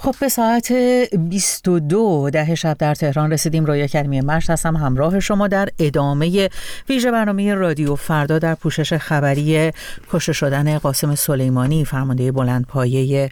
خب به ساعت 22 شب در تهران رسیدیم. رویا کریمی مشت هستم همراه شما در ادامه ویژه برنامه رادیو فردا در پوشش خبری کشته شدن قاسم سلیمانی، فرمانده بلندپایه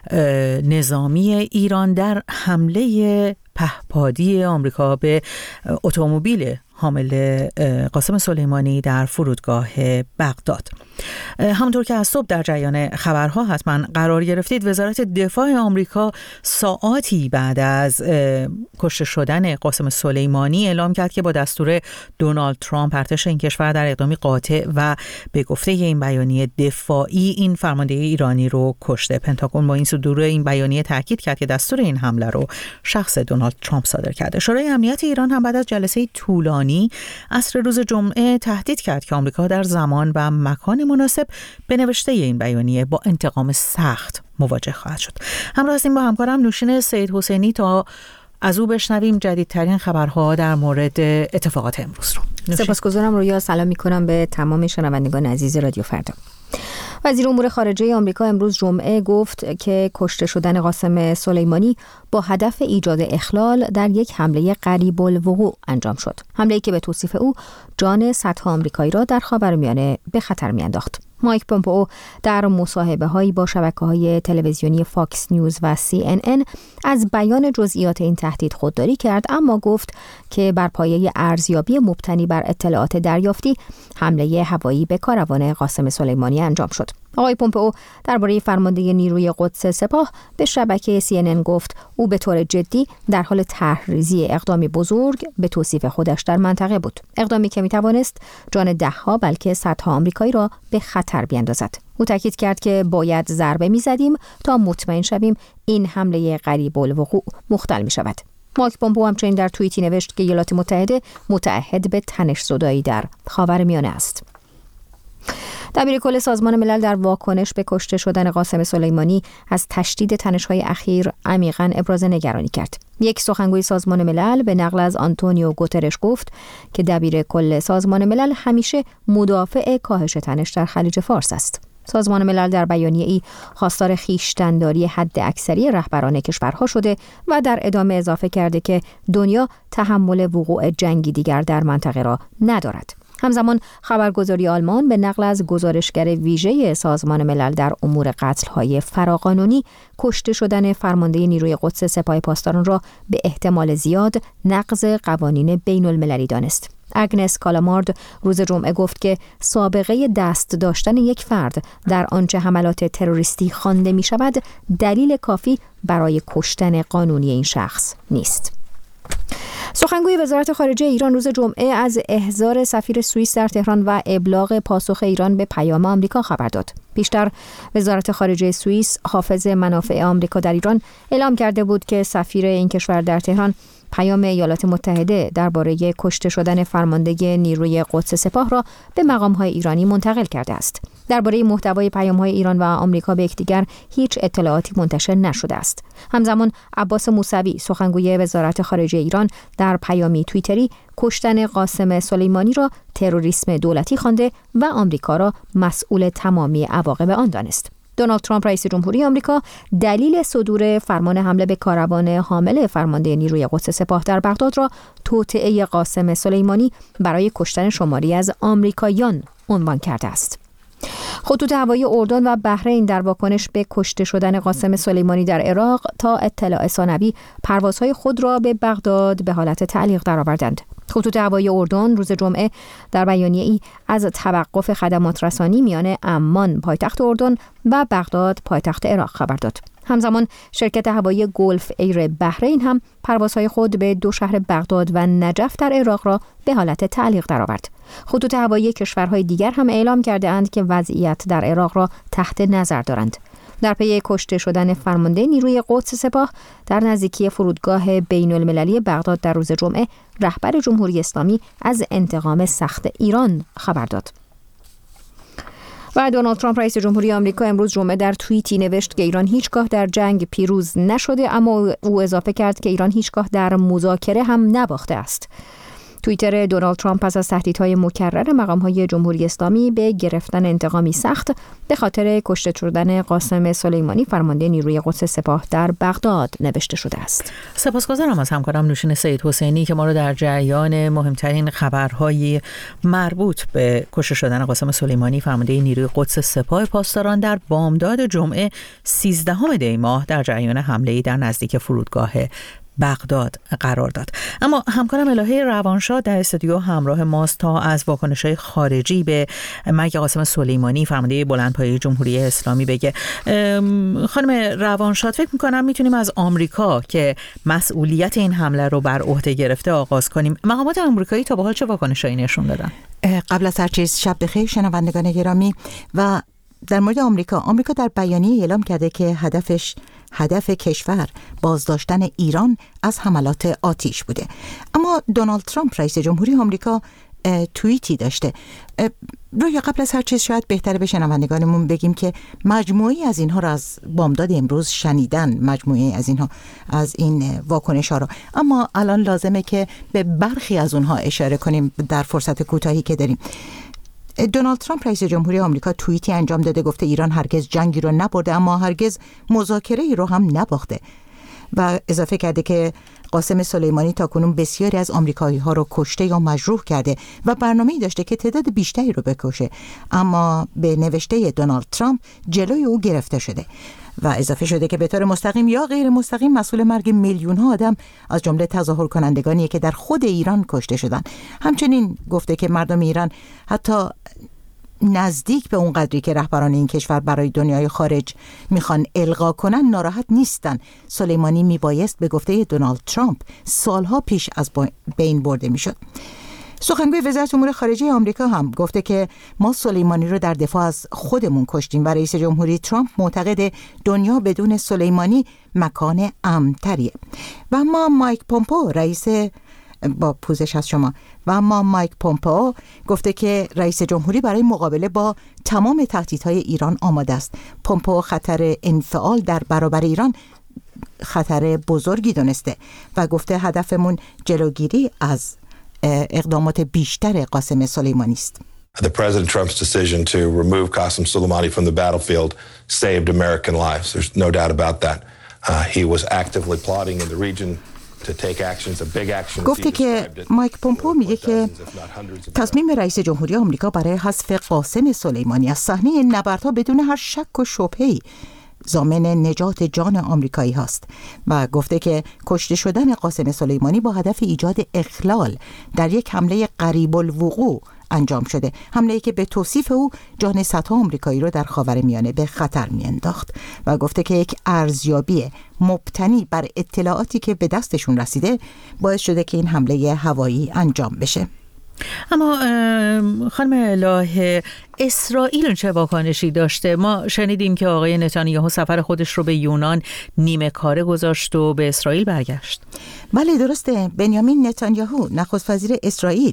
نظامی ایران در حمله پهپادی آمریکا به اتومبیل حامل قاسم سلیمانی در فرودگاه بغداد. همونطور که از صبح در جریان خبرها حتما قرار گرفتید، وزارت دفاع آمریکا ساعاتی بعد از کشته شدن قاسم سلیمانی اعلام کرد که با دستور دونالد ترامپ ارتش این کشور در اقدامی قاطع و به گفته این بیانیه دفاعی این فرمانده ایرانی رو کشته. پنتاگون با این صدور این بیانیه تاکید کرد که دستور این حمله رو شخص دونالد ترامپ صادر کرده. شورای امنیت ایران هم بعد از جلسه طولانی عصر روز جمعه تهدید کرد که آمریکا در زمان و مکان مناسب به نوشته این بیانیه با انتقام سخت مواجه خواهد شد. همراه هستیم با همکارم نوشین سید حسینی تا از او بشنویم جدیدترین خبرها در مورد اتفاقات امروز رو. سپاسگزارم رویا، سلام میکنم به تمام شنوندگان عزیز رادیو فردا. وزیر امور خارجه آمریکا امروز جمعه گفت که کشته شدن قاسم سلیمانی با هدف ایجاد اخلال در یک حمله قریب الوقوع انجام شد. حمله‌ای که به توصیف او جان صدها آمریکایی را در خاورمیانه به خطر میانداخت. مایک پومپئو در مصاحبه‌هایی با شبکه‌های تلویزیونی فاکس نیوز و CNN از بیان جزئیات این تهدید خودداری کرد، اما گفت که بر پایه ارزیابی مبتنی بر اطلاعات دریافتی حمله هوایی به کاروان قاسم سلیمانی انجام شد. آقای پومپئو درباره فرمانده نیروی قدس سپاه به شبکه CNN گفت او به طور جدی در حال طرحریزی اقدامی بزرگ به توصیف خودش در منطقه بود، اقدامی که میتوانست جان ده‌ها بلکه صدها آمریکایی را به خطر بیندازد. او تاکید کرد که باید ضربه میزدیم تا مطمئن شویم این حمله قریب الوقوع مختل می شود. مایک پومپئو همچنین در توییتی نوشت که ایالات متحده متعهد به تنش‌زدایی در خاورمیانه است. دبیر کل سازمان ملل در واکنش به کشته شدن قاسم سلیمانی از تشدید تنش‌های اخیر عمیقاً ابراز نگرانی کرد. یک سخنگوی سازمان ملل به نقل از آنتونیو گوترش گفت که دبیر کل سازمان ملل همیشه مدافع کاهش تنش در خلیج فارس است. سازمان ملل در بیانیه‌ای خواستار خویشتن‌داری حد اکثری رهبران کشورها شده و در ادامه اضافه کرده که دنیا تحمل وقوع جنگی دیگر در منطقه را ندارد. همزمان خبرگزاری آلمان به نقل از گزارشگر ویژه سازمان ملل در امور قتل‌های فراقانونی کشته شدن فرمانده نیروی قدس سپاه پاسداران را به احتمال زیاد نقض قوانین بین‌المللی دانست. اگنس کالامارد روز جمعه گفت که سابقه دست داشتن یک فرد در آنچه حملات تروریستی خوانده می شود دلیل کافی برای کشتن قانونی این شخص نیست. سخنگوی وزارت خارجه ایران روز جمعه از احضار سفیر سوئیس در تهران و ابلاغ پاسخ ایران به پیام آمریکا خبر داد. پیشتر وزارت خارجه سوئیس حافظ منافع آمریکا در ایران اعلام کرده بود که سفیر این کشور در تهران پیام ایالات متحده درباره کشته شدن فرمانده نیروی قدس سپاه را به مقام‌های ایرانی منتقل کرده است. درباره محتوای پیام‌های ایران و آمریکا به یکدیگر هیچ اطلاعاتی منتشر نشده است. همزمان عباس موسوی سخنگوی وزارت خارجه ایران در پیامی توییتری کشتن قاسم سلیمانی را تروریسم دولتی خوانده و آمریکا را مسئول تمامی عواقب آن دانست. دونالد ترامپ رئیس جمهوری آمریکا دلیل صدور فرمان حمله به کاروان حامل فرمانده نیروی قدس سپاه در بغداد را توطئه قاسم سلیمانی برای کشتن شماری از آمریکاییان عنوان کرده است. خطوط هوایی اردن و بحرین در واکنش به کشته شدن قاسم سلیمانی در عراق تا اطلاع ثانوی پروازهای خود را به بغداد به حالت تعلیق درآوردند. خطوط هوایی اردن روز جمعه در بیانیه‌ای از توقف خدمات رسانی میان عمان پایتخت اردن و بغداد پایتخت عراق خبر داد. همزمان شرکت هوایی گلف ایر بحرین هم پروازهای خود به دو شهر بغداد و نجف در عراق را به حالت تعلیق درآورد. خطوط هوایی کشورهای دیگر هم اعلام کرده اند که وضعیت در عراق را تحت نظر دارند. در پی کشته شدن فرمانده نیروی قدس سپاه در نزدیکی فرودگاه بین‌المللی بغداد در روز جمعه، رهبر جمهوری اسلامی از انتقام سخت ایران خبر داد. و دونالد ترامپ رئیس جمهوری آمریکا امروز جمعه در توییتی نوشت که ایران هیچگاه در جنگ پیروز نشده، اما او اضافه کرد که ایران هیچگاه در مذاکره هم نباخته است. توییتر دونالد ترامپ پس از تهدیدهای مکرر مقام‌های جمهوری اسلامی به گرفتن انتقامی سخت به خاطر کشته شدن قاسم سلیمانی فرمانده نیروی قدس سپاه در بغداد نوشته شده است. سپاسگزارم از همکارم نوشین سید حسینی که ما رو در جریان مهمترین خبرهای مربوط به کشته شدن قاسم سلیمانی فرمانده نیروی قدس سپاه پاسداران در بامداد جمعه 13 دی ماه در جریان حمله‌ای در نزدیک فرودگاه بغداد قرار داد. اما همکارم الهه روانشاد در استودیو همراه ماست تا از واکنش‌های خارجی به مرگ قاسم سلیمانی فرمانده بلندپایه جمهوری اسلامی بگه. خانم روانشاد، فکر می‌کنم میتونیم از آمریکا که مسئولیت این حمله رو بر عهده گرفته آغاز کنیم. مقامات آمریکایی تا به حال چه واکنشایی نشون دادن؟ قبل از هر چیز شب بخیر شنوندگان گرامی. و در مورد آمریکا در بیانیه اعلام کرده که هدف کشور بازداشتن ایران از حملات آتش بوده. اما دونالد ترامپ رئیس جمهوری آمریکا توییتی داشته. رویا قبل از هر چیز شاید بهتره به شنوندگانمون بگیم که مجموعی از اینها را از بامداد امروز شنیدن، مجموعی از اینها از این واکنش ها را، اما الان لازمه که به برخی از اونها اشاره کنیم در فرصت کوتاهی که داریم. دونالد ترامپ رئیس جمهوری آمریکا توییتی انجام داده، گفته ایران هرگز جنگی رو نبرده اما هرگز مذاکره‌ای رو هم نباخته و اضافه کرده که قاسم سلیمانی تاکنون بسیاری از آمریکایی‌ها رو کشته یا مجروح کرده و برنامه‌ای داشته که تعداد بیشتری رو بکشه، اما به نوشته دونالد ترامپ جلوی او گرفته شده و اضافه شده که به طور مستقیم یا غیر مستقیم مسئول مرگ میلیون‌ها آدم از جمله تظاهر کنندگانی که در خود ایران کشته شدن. همچنین گفته که مردم ایران حتی نزدیک به اون قدری که رهبران این کشور برای دنیای خارج میخوان القا کنن ناراحت نیستن. سلیمانی میبایست به گفته دونالد ترامپ سالها پیش از بین برده میشد. سخنگوی وزارت امور خارجه آمریکا هم گفته که ما سلیمانی رو در دفاع از خودمون کشتیم و رئیس جمهوری ترامپ معتقد دنیا بدون سلیمانی مکان امن‌تریه. و اما مایک پومپئو مایک پومپئو گفته که رئیس جمهوری برای مقابله با تمام تهدیدهای ایران آماده است. پومپئو خطر انفعال در برابر ایران خطر بزرگی دونسته و گفته هدفمون جلوگیری از اقدامات بیشتر قاسم سلیمانی است. The President Trump's decision to remove Qasem Soleimani from the battlefield saved American lives. There's no doubt about that. He was actively plotting in the region to take actions, a big action. گفته که مایک پومپئو میگه که تصمیم رئیس جمهوری آمریکا برای حذف قاسم سلیمانی از صحنه نبردها بدون هر شک و شبهه‌ای ضامن نجات جان آمریکایی هاست و گفته که کشته شدن قاسم سلیمانی با هدف ایجاد اخلال در یک حمله قریب الوقوع انجام شده، حمله‌ای که به توصیف او جان صدها آمریکایی رو در خاورمیانه به خطر میانداخت و گفته که یک ارزیابی مبتنی بر اطلاعاتی که به دستشون رسیده باعث شده که این حمله هوایی انجام بشه. اما خانم الهه، اسرائیل چه واکنشی داشته؟ ما شنیدیم که آقای نتانیاهو سفر خودش رو به یونان نیمه کاره گذاشت و به اسرائیل برگشت. بله درسته. بنیامین نتانیاهو نخست وزیر اسرائیل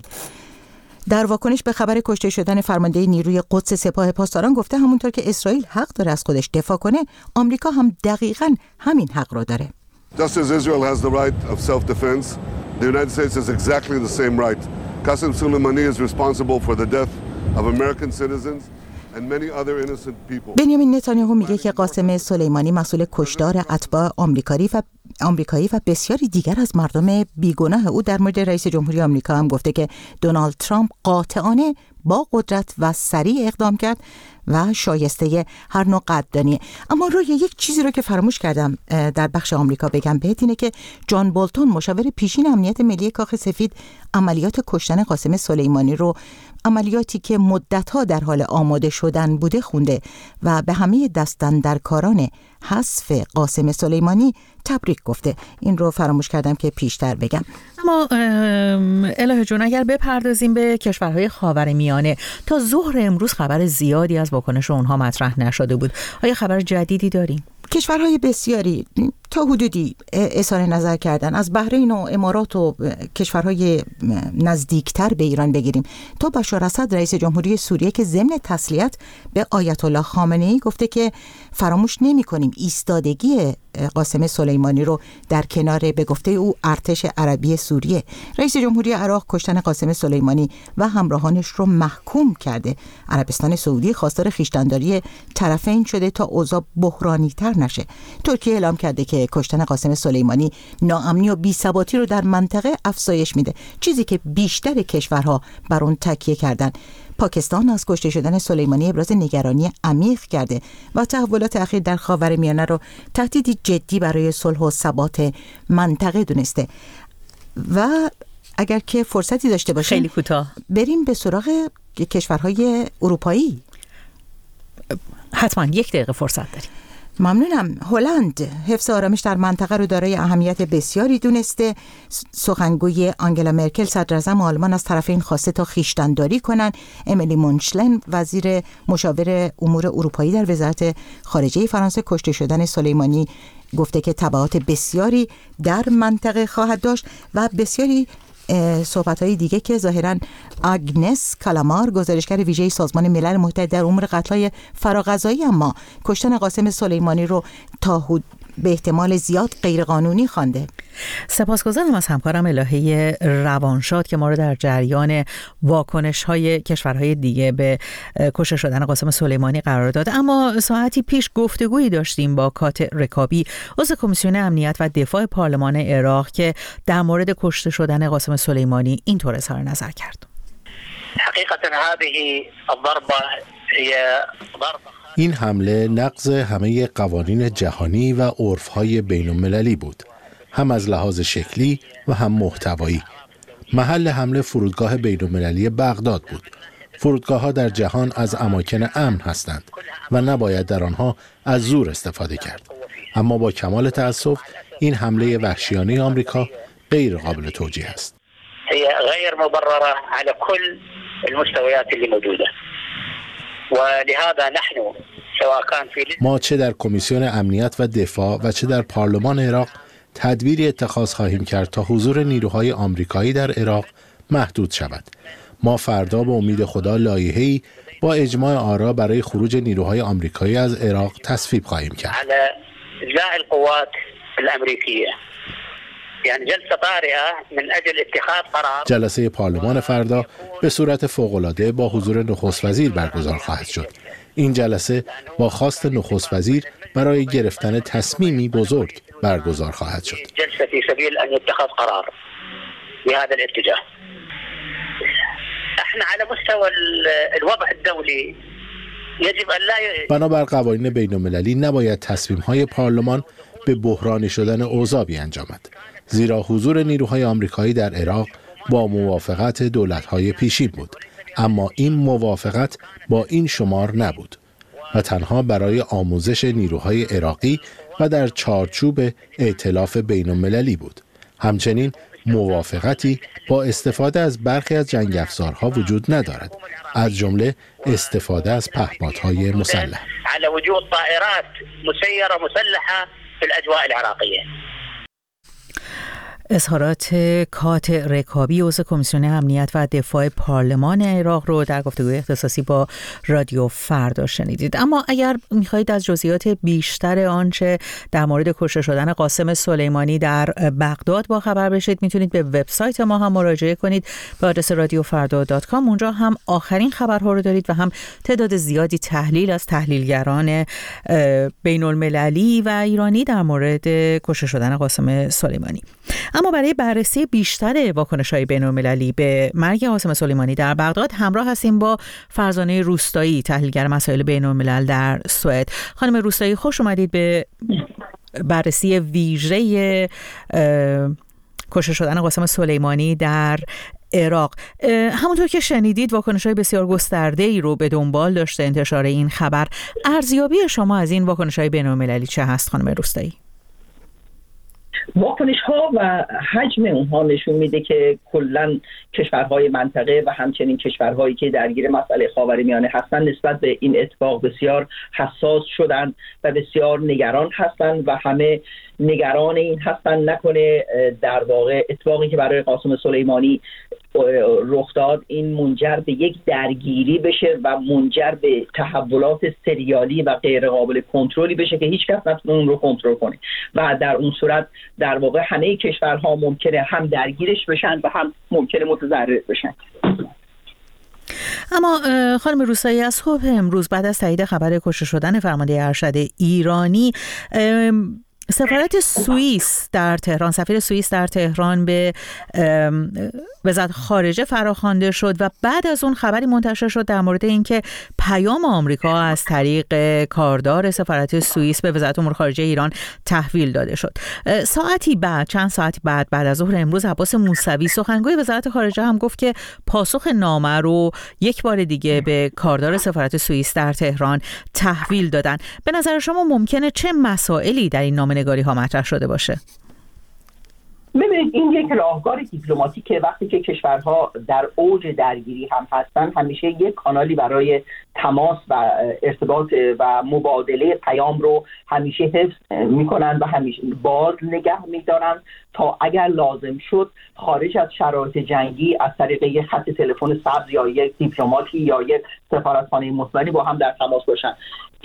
در واکنش به خبر کشته شدن فرمانده نیروی قدس سپاه پاسداران گفته همونطور که اسرائیل حق داره از خودش دفاع کنه، آمریکا هم دقیقاً همین حق رو داره. Just as Israel has the right of self-defense, the United States has exactly the same right. Qasem Soleimani is responsible for the death of American citizens and many other innocent people. بنیامین نتانیاهو میگه که قاسم سلیمانی مسئول کشتار اتباع آمریکایی و بسیاری دیگر از مردم بیگناه او. در مورد رئیس جمهوری آمریکا هم گفته که دونالد ترامپ قاطعانه با قدرت و سریع اقدام کرد و شایسته هر نوع قدردانی. اما روی یک چیزی رو که فراموش کردم در بخش آمریکا بگم بهت اینه که جان بولتون مشاور پیشین امنیت ملی کاخ سفید عملیات کشتن قاسم سلیمانی رو عملیاتی که مدت‌ها در حال آماده شدن بوده خونده و به همه دستاندرکاران حذف قاسم سلیمانی تبریک گفته. این رو فراموش کردم که پیشتر بگم. اما الهه جون، اگر بپردازیم به کشورهای خاورمیانه، تا ظهر امروز خبر زیادی از واکنش اونها مطرح نشده بود. آیا خبر جدیدی داریم؟ کشورهای بسیاری تا حدودی اظهار نظر کردن. از بحرین و امارات و کشورهای نزدیکتر به ایران بگیریم، تا بشار اسد رئیس جمهوری سوریه که ضمن تسلیت به آیت الله خامنه‌ای گفته که فراموش نمی‌کنیم ایستادگی قاسم سلیمانی رو در کنار به گفته او ارتش عربی سوریه. رئیس جمهوری عراق کشتن قاسم سلیمانی و همراهانش رو محکوم کرده. عربستان سعودی خواستار خویشتن‌داری طرفین شده تا اوضاع بحرانی‌تر نشه. ترکیه اعلام کرده که کشتن قاسم سلیمانی ناامنی و بی‌ثباتی رو در منطقه افزایش میده، چیزی که بیشتر کشورها بر اون تکیه کردن. پاکستان از کشته شدن سلیمانی ابراز نگرانی عمیق کرده و تحولات اخیر در خاورمیانه رو تهدیدی جدی برای صلح و ثبات منطقه دونسته. و اگر که فرصتی داشته باشیم خیلی کوتاه بریم به سراغ کشورهای اروپایی. حتما 1 دقیقه فرصت داریم. ممنونم. هلند حفظ آرامش در منطقه رو دارای اهمیت بسیاری دونسته. سخنگوی آنگلا مرکل صدر اعظم آلمان از طرفین خواسته تا خویشتن‌داری کنن. امیلی مونشلن وزیر مشاور امور اروپایی در وزارت خارجه فرانسه کشته شدن سلیمانی گفته که تبعات بسیاری در منطقه خواهد داشت و بسیاری صحبت‌های دیگه که ظاهراً آگنس کالامار گزارشگر ویژه سازمان ملل متحد در امور قتل‌های فراغذایی اما کشتن قاسم سلیمانی رو تا به احتمال زیاد غیرقانونی خوانده. سپاسگزارم از همکارم الهه روانشاد که ما رو در جریان واکنش‌های کشورهای دیگه به کشته شدن قاسم سلیمانی قرار داد. اما ساعتی پیش گفتگویی داشتیم با کات رکابی، عضو کمیسیون امنیت و دفاع پارلمان عراق که در مورد کشته شدن قاسم سلیمانی اینطور اظهار نظر کرد. حقیقتا هذه الضربه هي ضربه این حمله نقض همه قوانین جهانی و عرف‌های بین‌المللی بود، هم از لحاظ شکلی و هم محتوایی. محل حمله فرودگاه بین‌المللی بغداد بود. فرودگاه‌ها در جهان از اماکن امن هستند و نباید در آنها از زور استفاده کرد. اما با کمال تأسف این حمله وحشیانه آمریکا غیر قابل توجیه است. هي غير مبررة على كل المستويات اللي موجودة. ولهذا نحن سواء كان في ما چه در کمیسیون امنیت و دفاع و چه در پارلمان عراق تدبیری اتخاذ خواهیم کرد تا حضور نیروهای آمریکایی در عراق محدود شود. ما فردا به امید خدا لایحه‌ای با اجماع آرا برای خروج نیروهای آمریکایی از عراق تصویب خواهیم کرد. على إجلاء القوات الأمريكية. یعنی جلسه طارئه من اجل اتخاذ قرار. جلسه پارلمان فردا به صورت فوق‌العاده با حضور نخست وزیر برگزار خواهد شد. این جلسه با خواست نخست وزیر برای گرفتن تصمیمی بزرگ برگزار خواهد شد. جلسه فی سبیل ان يتخذ قرار بهذا الاتجاه. احنا على مستوى الوضع الدولي يجب ان لا بنابر قوانین بین‌المللی نباید تصمیم‌های پارلمان به بحرانی شدن اوضاع بیانجامد، زیرا حضور نیروهای آمریکایی در عراق با موافقت دولت‌های پیشین بود، اما این موافقت با این شمار نبود و تنها برای آموزش نیروهای عراقی و در چارچوب ائتلاف بین‌المللی بود. همچنین موافقتی با استفاده از برخی از جنگ افزارها وجود ندارد، از جمله استفاده از پهپادهای مسلح. على وجود طائرات مسيرة مسلحة في الأجواء العراقية. اظهارات کات رکابی عضو کمیسیون امنیت و دفاع پارلمان عراق رو در گفتگوی اختصاصی با رادیو فردا شنیدید. اما اگر میخواهید از جزئیات بیشتر آنچه در مورد کشته شدن قاسم سلیمانی در بغداد با خبر بشید میتونید به وبسایت ما هم مراجعه کنید به آدرس radiofarda.com. اونجا هم آخرین خبرها رو دارید و هم تعداد زیادی تحلیل از تحلیلگران بین المللی و ایرانی در مورد کشته شدن قاسم سلیمانی. اما برای بررسی بیشتر واکنش‌های بین‌المللی به مرگ قاسم سلیمانی در بغداد همراه هستیم با فرزانه روستایی، تحلیلگر مسائل بین‌الملل در سوئد. خانم روستایی خوش اومدید به بررسی ویژه کشته شدن قاسم سلیمانی در عراق. همونطور که شنیدید واکنش‌های بسیار گسترده‌ای رو به دنبال داشته انتشار این خبر. ارزیابی شما از این واکنش‌های بین‌المللی چه هست خانم روستایی؟ واکنش ها و حجم اونها نشون میده که کلا کشورهای منطقه و همچنین کشورهایی که درگیر مسئله خاورمیانه هستن نسبت به این اتفاق بسیار حساس شدن و بسیار نگران هستن و همه نگران این هستن نکنه در واقع اتفاقی که برای قاسم سلیمانی رخ داد این منجر به یک درگیری بشه و منجر به تحولات سریالی و غیر قابل کنترلی بشه که هیچ کس نتونه اون رو کنترل کنه و در اون صورت در واقع همه کشورها ممکنه هم درگیرش بشن و هم ممکنه متضرر بشن. اما خانم روستایی، از صبح امروز بعد از تایید خبر کشته شدن فرمانده ارشد ایرانی، سفارت سوئیس در تهران، سفیر سوئیس در تهران به وزارت خارجه فراخوانده شد و بعد از اون خبری منتشر شد در مورد اینکه پیام آمریکا از طریق کاردار سفارت سوئیس به وزارت امور خارجه ایران تحویل داده شد. چند ساعتی بعد از ظهر امروز عباس موسوی سخنگوی وزارت خارجه هم گفت که پاسخ نامه رو یک بار دیگه به کاردار سفارت سوئیس در تهران تحویل دادن. به نظر شما ممکنه چه مسائلی در این نامه‌نگاری ها مطرح شده باشه؟ ببینید، این یک راهکار دیپلماتیکه. وقتی که کشورها در اوج درگیری هم هستن همیشه یک کانالی برای تماس و ارتباط و مبادله پیام رو همیشه حفظ میکنن و همیشه باز نگه میدارن تا اگر لازم شد خارج از شرایط جنگی از طریق یک خط تلفن سبز یا یک دیپلماتی یا یک سفارتخانه مستقلی با هم در تماس باشن.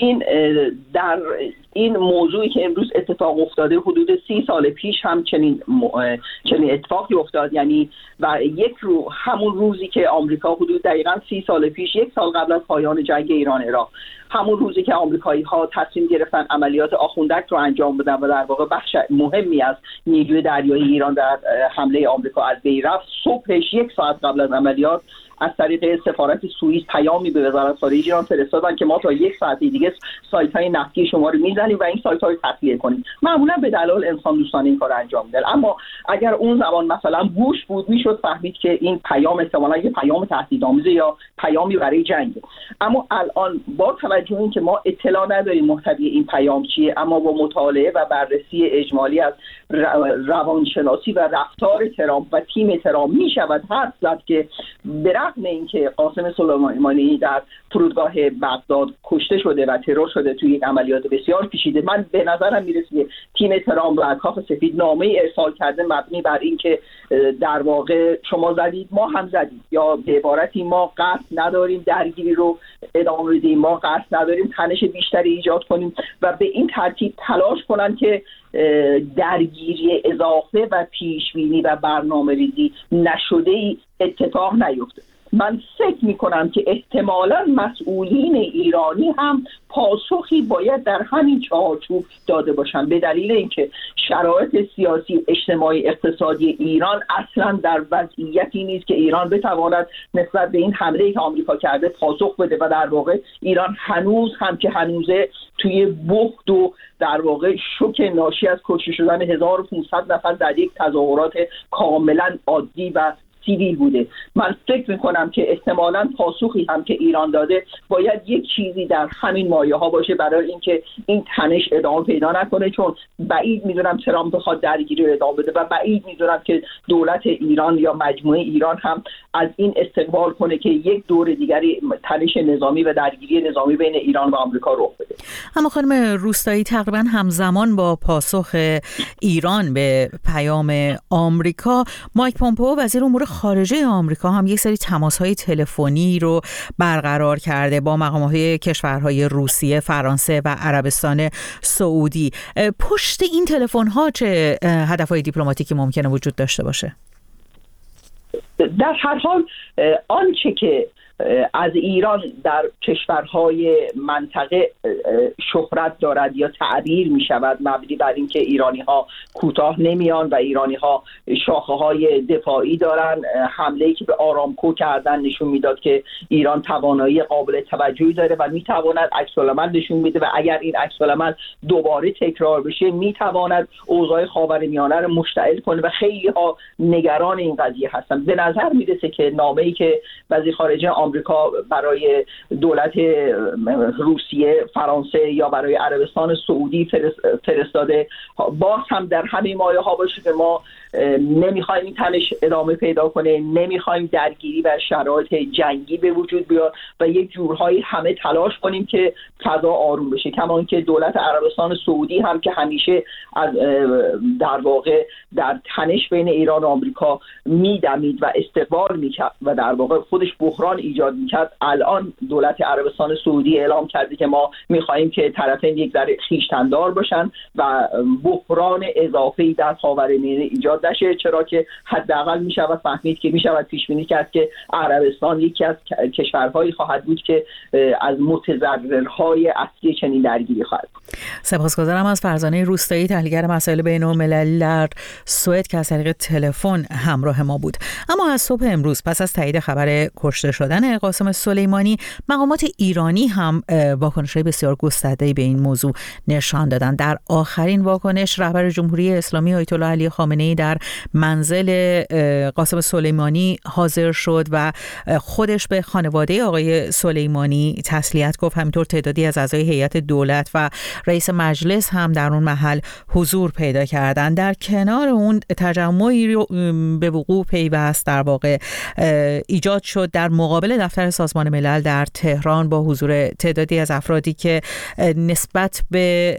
در این موضوعی که امروز اتفاق افتاده حدود 30 سال پیش هم چنین اتفاقی افتاد، یعنی و همون روزی که آمریکا حدود دقیقاً 30 سال پیش، یک سال قبل از پایان جنگ ایران عراق، همون روزی که آمریکایی ها تصمیم گرفتن عملیات آخوندک رو انجام بدن و در واقع بخش مهمی از نیروی دریایی ایران در حمله آمریکا از بین رفت، صبحش یک ساعت قبل از عملیات از طریق سفارت سوئیس پیامی به وزارت خارجه ایران فرستادن که ما تا یک ساعت دیگه سایت‌های نفتی شما رو میزنیم و این سایت‌ها رو تخلیه کنیم. معمولا به دلایل انسان دوستانه این کار انجام میدن، اما اگر اون زمان مثلا بوش بود میشد فهمید که این پیام احتمالاً یه پیام تهدیدآمیزه یا پیامی برای جنگ. اما الان با توجه به اینکه ما اطلاع نداریم محتوی این پیام چیه، اما با مطالعه و بررسی اجمالی از روانشناسی و رفتار ترامپ و تیم ترامپ میشود حدس زد که رغم اینکه قاسم سلیمانی در فرودگاه بغداد کشته شده و ترور شده توی یک عملیات بسیار پیچیده، من به نظرم میرسه که تیم ترامپ و کاخ سفید نامه ارسال کرده مبنی بر اینکه در واقع شما زدید ما هم زدید، یا به عبارتی ما قصد نداریم درگیری رو ادامه بدیم، ما قصد نداریم تنش بیشتری ایجاد کنیم و به این ترتیب تلاش کنن که درگیری اضافه و پیشبینی و برنامه‌ریزی نشده اتفاق نیفته. من فکر میکنم که احتمالاً مسئولین ایرانی هم پاسخی باید در همین چارچوب داده باشن، به دلیل اینکه شرایط سیاسی، اجتماعی، اقتصادی ایران اصلا در وضعیتی نیست که ایران بتواند نسبت به این حمله‌ای که آمریکا کرده پاسخ بده و در واقع ایران هنوز هم که هنوزه توی بخت و در واقع شوک ناشی از کشته شدن 1500 نفر در یک تظاهرات کاملا عادی و سیویل بوده. من فکر میکنم که احتمالاً پاسخی هم که ایران داده باید یک چیزی در همین مایه ها باشه برای اینکه این تنش ادامه پیدا نکنه، چون بعید میدونم ترامپ بخواد درگیری رو ادامه بده و بعید میدونم که دولت ایران یا مجموعه ایران هم از این استقبال کنه که یک دور دیگری تنش نظامی و درگیری نظامی بین ایران و آمریکا رخ بده. اما خانم روستایی، تقریبا همزمان با پاسخ ایران به پیام آمریکا، مایک پومپئو وزیر امور خارجه آمریکا هم یک سری تماس‌های تلفنی رو برقرار کرده با مقام‌های کشورهای روسیه، فرانسه و عربستان سعودی. پشت این تلفن‌ها چه هدف‌های دیپلماتیکی ممکنه وجود داشته باشه؟ در هر حال آنچه که از ایران در کشورهای منطقه شهرت دارد یا تعبیر می شود مبنی بر اینکه ایرانی ها کوتاه نمیان و ایرانی ها شاخه های دفاعی دارن. حمله‌ای که به آرامکو کردن نشون میداد که ایران توانایی قابل توجهی داره و می تواند عکس‌العمل نشون میده و اگر این عکس‌العمل دوباره تکرار بشه می تواند اوضاع خاورمیانه رو مشتعل کنه و خیلی ها نگران این قضیه هستن. به نظر میرسه که نامه‌ای که وزیر خارجه آمریکا برای دولت روسیه، فرانسه یا برای عربستان سعودی فرستاده، باز هم در همین مایه ها باشه که ما نمیخوایم این تنش ادامه پیدا کنه، نمیخوایم درگیری و شرایط جنگی به وجود بیاد و یک جورهایی همه تلاش کنیم که فضا آروم بشه. کما اینکه دولت عربستان سعودی هم که همیشه از در واقع در تنش بین ایران و آمریکا میدمید و استقبال میکرد و در واقع خودش بحران ایجاد میکرد، الان دولت عربستان سعودی اعلام کرده که ما میخواهیم که طرفین یک ذره خویشتن‌دار باشن و بحران اضافه‌ای در خاورمیانه ایجاد نشه، چرا که حداقل میشود فهمید که میشود پیش بینی کرد که عربستان یکی از کشورهایی خواهد بود که از متضررهای اصلی چنین درگیری خواهد بود. سپاسگزارم از فرزانه روستایی، تحلیلگر مسائل بین‌المللی در سوئد که از طریق تلفن همراه ما بود. اما از صبح امروز پس از تایید خبر کشته شدن قاسم سلیمانی، مقامات ایرانی هم واکنش‌های بسیار گسترده‌ای به این موضوع نشان دادند. در آخرین واکنش رهبر جمهوری اسلامی آیت الله علی خامنه‌ای در منزل قاسم سلیمانی حاضر شد و خودش به خانواده آقای سلیمانی تسلیت گفت. همینطور تعدادی از اعضای هیئت دولت و رئیس مجلس هم در اون محل حضور پیدا کردند. در کنار اون تجمعی به وقوع پیوست در واقع ایجاد شد در مقابل دفتر سازمان ملل در تهران با حضور تعدادی از افرادی که نسبت به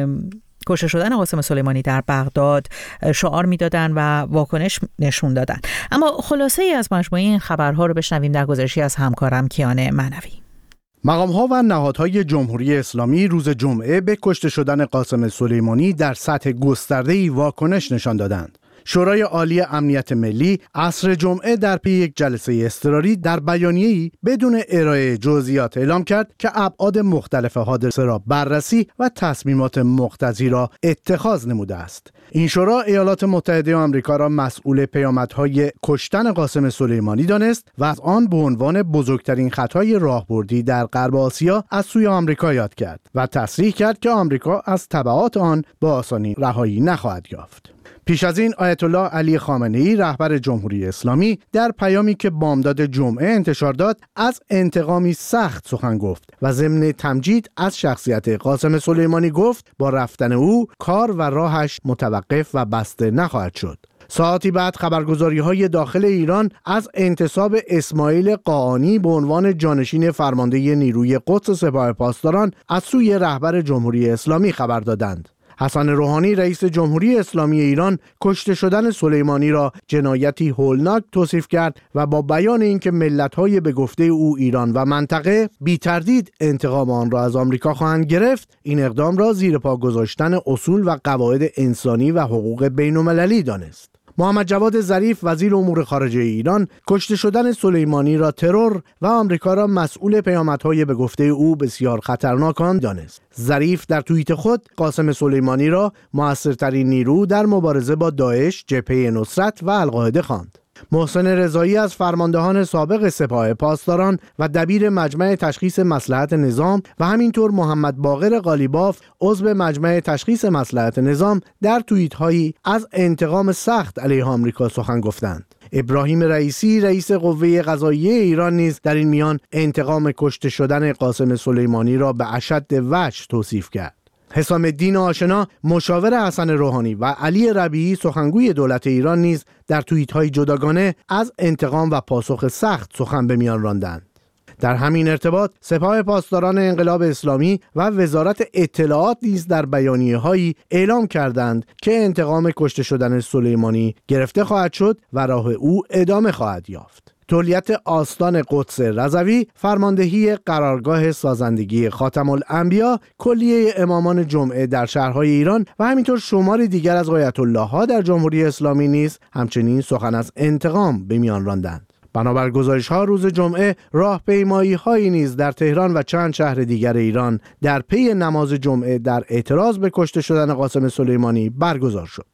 کشته شدن قاسم سلیمانی در بغداد شعار میدادن و واکنش نشون دادن. اما خلاصه ای از مجموعه این خبرها رو بشنویم در گزارشی از همکارم کیان معنوی. مقام‌ها و نهادهای جمهوری اسلامی روز جمعه به کشته شدن قاسم سلیمانی در سطح گسترده‌ای واکنش نشان دادند. شورای عالی امنیت ملی عصر جمعه در پی یک جلسه اضطراری در بیانیه‌ای بدون ارائه جزئیات اعلام کرد که ابعاد مختلف حادثه را بررسی و تصمیمات مقتضی را اتخاذ نموده است. این شورا ایالات متحده آمریکا را مسئول پیامدهای کشتن قاسم سلیمانی دانست و از آن به عنوان بزرگترین خطای راهبردی در غرب آسیا از سوی آمریکا یاد کرد و تصریح کرد که آمریکا از تبعات آن به آسانی رهایی نخواهد یافت. پیش از این آیت الله علی خامنه‌ای رهبر جمهوری اسلامی در پیامی که بامداد جمعه انتشار داد از انتقامی سخت سخن گفت و ضمن تمجید از شخصیت قاسم سلیمانی گفت با رفتن او کار و راهش متوقف و بسته نخواهد شد. ساعتی بعد خبرگزاری‌های داخل ایران از انتصاب اسماعیل قاآنی به عنوان جانشین فرمانده نیروی قدس سپاه پاسداران از سوی رهبر جمهوری اسلامی خبر دادند. حسن روحانی رئیس جمهوری اسلامی ایران کشته شدن سلیمانی را جنایتی هولناک توصیف کرد و با بیان اینکه ملت‌های به گفته او ایران و منطقه بی تردید انتقام آن را از آمریکا خواهند گرفت، این اقدام را زیر پا گذاشتن اصول و قواعد انسانی و حقوق بین‌المللی دانست. محمد جواد ظریف وزیر امور خارجه ایران کشته شدن سلیمانی را ترور و آمریکا را مسئول پیامدهای به گفته او بسیار خطرناک آن دانست. ظریف در توییت خود قاسم سلیمانی را موثرترین نیرو در مبارزه با داعش، جبهه نصرت و القاعده خواند. محسن رضایی از فرماندهان سابق سپاه پاسداران و دبیر مجمع تشخیص مصلحت نظام و همینطور محمد باقر قالیباف عضو مجمع تشخیص مصلحت نظام در توییت‌هایی از انتقام سخت علیه آمریکا سخن گفتند. ابراهیم رئیسی رئیس قوه قضاییه ایران نیز در این میان انتقام کشته شدن قاسم سلیمانی را به اشد وجه توصیف کرد. حسام الدین آشنا مشاور حسن روحانی و علی ربیعی سخنگوی دولت ایران نیز در توییت‌های جداگانه از انتقام و پاسخ سخت سخن به میان راندند. در همین ارتباط سپاه پاسداران انقلاب اسلامی و وزارت اطلاعات نیز در بیانیه‌هایی اعلام کردند که انتقام کشته شدن سلیمانی گرفته خواهد شد و راه او ادامه خواهد یافت. تولیت آستان قدس رضوی، فرماندهی قرارگاه سازندگی خاتم الانبیا، کلیه امامان جمعه در شهرهای ایران و همینطور شماری دیگر از آیت الله ها در جمهوری اسلامی نیز همچنین سخن از انتقام به میان راندند. بنابر گزارش‌ها روز جمعه راهپیمایی‌هایی نیز در تهران و چند شهر دیگر ایران در پی نماز جمعه در اعتراض به کشته شدن قاسم سلیمانی برگزار شد.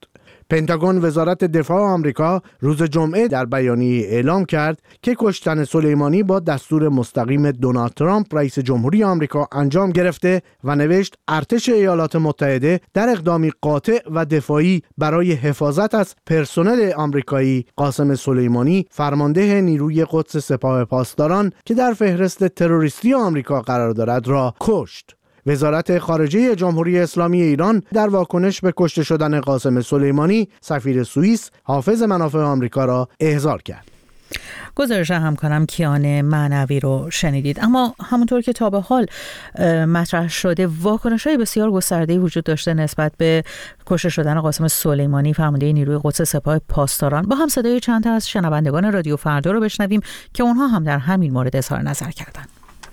پنتاگون وزارت دفاع آمریکا روز جمعه در بیانیه اعلام کرد که کشتن سلیمانی با دستور مستقیم دونالد ترامپ رئیس جمهوری آمریکا انجام گرفته و نوشت ارتش ایالات متحده در اقدامی قاطع و دفاعی برای حفاظت از پرسنل آمریکایی قاسم سلیمانی فرمانده نیروی قدس سپاه پاسداران که در فهرست تروریستی آمریکا قرار دارد را کشت. وزارت خارجه جمهوری اسلامی ایران در واکنش به کشته شدن قاسم سلیمانی سفیر سوئیس حافظ منافع آمریکا را احضار کرد. گزارش همکارم کیان معنوی رو شنیدید. اما همونطور که تا به حال مطرح شده واکنش‌های بسیار گسترده‌ای وجود داشته نسبت به کشته شدن قاسم سلیمانی فرمانده نیروی قدس سپاه پاسداران. با هم صدای چند تا از شنوندگان رادیو فردا رو بشنویم که اونها هم در همین مورد اظهار نظر کردند.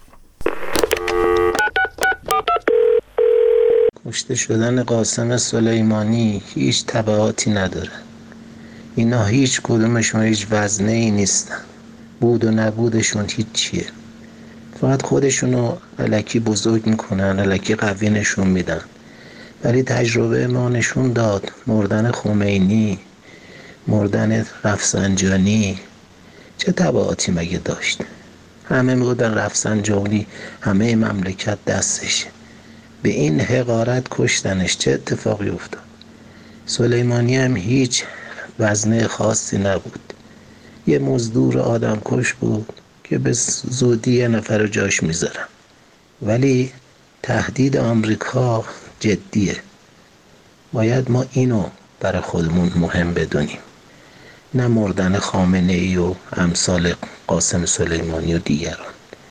کشته شدن قاسم سلیمانی هیچ تبعاتی نداره. اینا هیچ کدومشون هیچ وزنه ای نیستن. بود و نبودشون هیچ چیه. فقط خودشونو الکی بزرگ میکنن، الکی قوی نشون میدن. ولی تجربه ما نشون داد مردن خمینی، مردن رفسنجانی چه تبعاتی مگه داشت؟ همه میگفتن رفسنجانی همه مملکت دستشه. به این حقارت کشتنش چه اتفاقی افتاد؟ سلیمانی هم هیچ وزنه خاصی نبود. یه مزدور آدم کش بود که به زودی یه نفر جاش میذارن. ولی تهدید آمریکا جدیه. باید ما اینو برای خودمون مهم بدونیم. نه مردن خامنه ای و امثال قاسم سلیمانی و دیگران.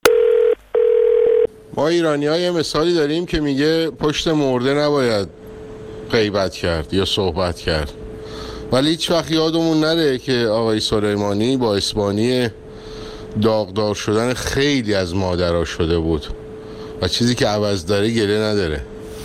ما ایرانی‌ها یه مثالی داریم که میگه پشت مرده نباید غیبت کرد یا صحبت کرد. ولی هیچ وقت یادمون نره که آقای سلیمانی با اسبانی داغدار شدن خیلی از مادرها شده بود و چیزی که عوض داره گله نداره.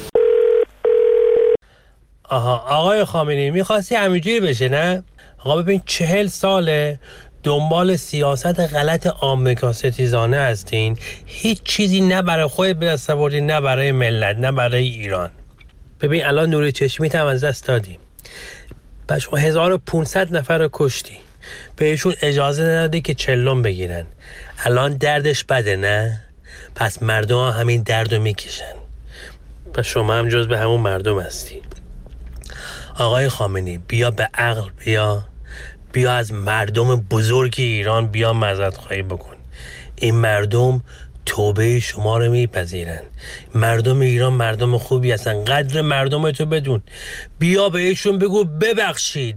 آقای خامنه‌ای میخواستی همینجوری بشه نه؟ آقا ببین 40 ساله دنبال سیاست غلط آمریکا ستیزانه هستین. هیچ چیزی نه برای خود به دست آوردین، نه برای ملت، نه برای ایران. ببین الان نور چشمیت هم از دست دادیم. بچه 1500 نفر رو کشتی. بهشون اجازه ندادی که چلم بگیرن. الان دردش بده نه؟ پس مردم ها همین درد رو میکشن. پس شما هم جز به همون مردم هستی. آقای خامنه‌ای بیا به عقل بیا از مردم بزرگ ایران بیا معذرت خواهی بکن. این مردم توبه شما رو میپذیرن. مردم ایران مردم خوبی هستن. قدر مردم تو بدون. بیا بهشون بگو ببخشید.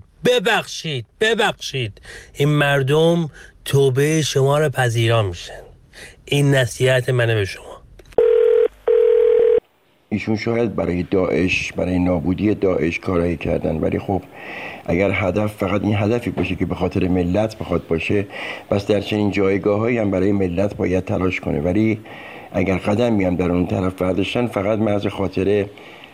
این مردم توبه شما رو پذیرا میشن. این نصیحت منه به شما. ایشون شاید برای داعش، برای نابودی داعش کارایی کردن، ولی خب اگر هدف فقط این هدفی باشه که به خاطر ملت بخواد باشه، پس در چنین جایگاه‌هایی هم برای ملت باید تلاش کنه. ولی اگر قدمی هم در اون طرف برداشتن فقط محض خاطر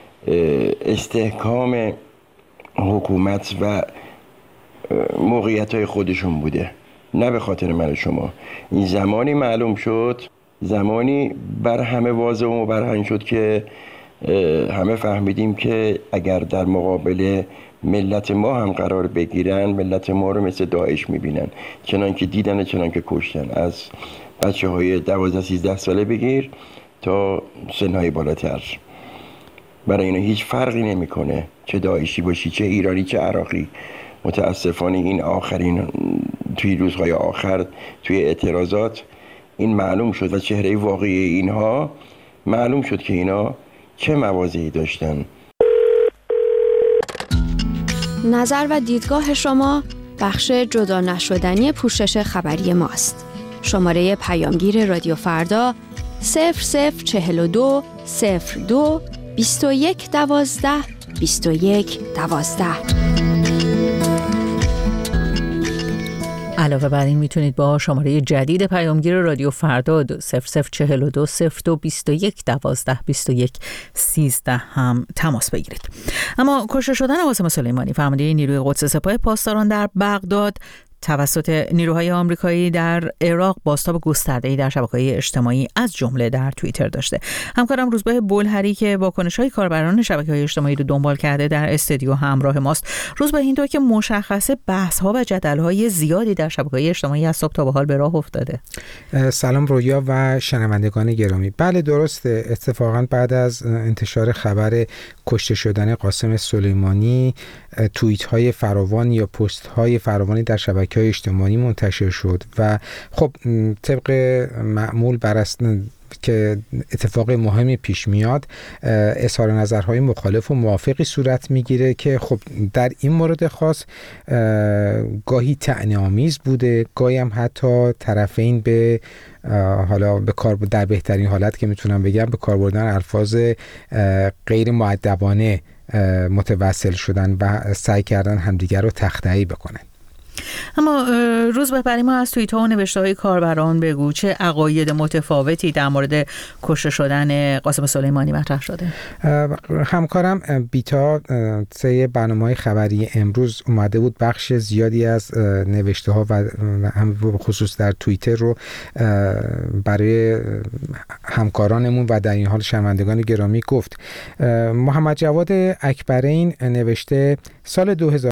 استحکام حکومت و موقعیت‌های خودشون بوده، نه به خاطر من و شما. این زمانی معلوم شد، زمانی بر همه واضح و مبرهن شد که همه فهمیدیم که اگر در مقابل ملت ما هم قرار بگیرن، ملت ما رو مثل داعش میبینن. چنان که دیدن و چنان که کشتن. از بچه های 12-13 ساله بگیر تا سنهای بالاتر. برای اینا هیچ فرقی نمیکنه چه داعشی باشی، چه ایرانی، چه عراقی. متاسفانه این آخرین توی روزهای آخر توی اعتراضات این معلوم شد و چهره واقعی اینها معلوم شد که اینا چه مواضعی داشتن. نظر و دیدگاه شما بخش جدا نشدنی پوشش خبری ماست. شماره پیامگیر رادیو فردا 0042 02 21 12 21 12. علاوه بر این میتونید با شماره جدید پیامگیر رادیو فردا 0042 02 21 12 21 13 هم تماس بگیرید. اما کشته شدن قاسم سلیمانی فرمانده نیروی قدس سپاه پاسداران در بغداد توسط نیروهای آمریکایی در عراق بازتاب گسترده‌ای در شبکه‌های اجتماعی از جمله در توییتر داشته. همکارم روزبه بلهری که واکنش‌های کاربران شبکه‌های اجتماعی رو دنبال کرده در استودیو همراه ماست. روزبه، اینطور که مشخصه بحث‌ها و جدل‌های زیادی در شبکه‌های اجتماعی از صبح تا به حال به راه افتاده. سلام رویا و شنوندگان گرامی. بله درسته، اتفاقا بعد از انتشار خبر کشته شدن قاسم سلیمانی توییت‌های فراوان یا پست‌های فراوانی در شبکه‌های اجتماعی منتشر شد و خب طبق معمول که اتفاق مهمی پیش میاد اظهار نظرهای مخالف و موافقی صورت میگیره که خب در این مورد خاص گاهی طعنه‌آمیز بوده، گاهی هم حتی طرفین به حالا به کار در بهترین حالت که میتونم بگم به کار بردن الفاظ غیر مؤدبانه متوسل شدن و سعی کردن همدیگر رو تخطئه‌ای بکنن. اما روز برای ما از توییت ها و نوشته های کاربران بگو، چه عقاید متفاوتی در مورد کشته شدن قاسم سلیمانی مطرح شده؟ همکارم بیتا طی برنامه‌های خبری امروز اومده بود بخش زیادی از نوشته ها و هم خصوص در توییتر رو برای همکارانمون و در این حال شنوندگان گرامی گفت. محمد جواد اکبرین نوشته سال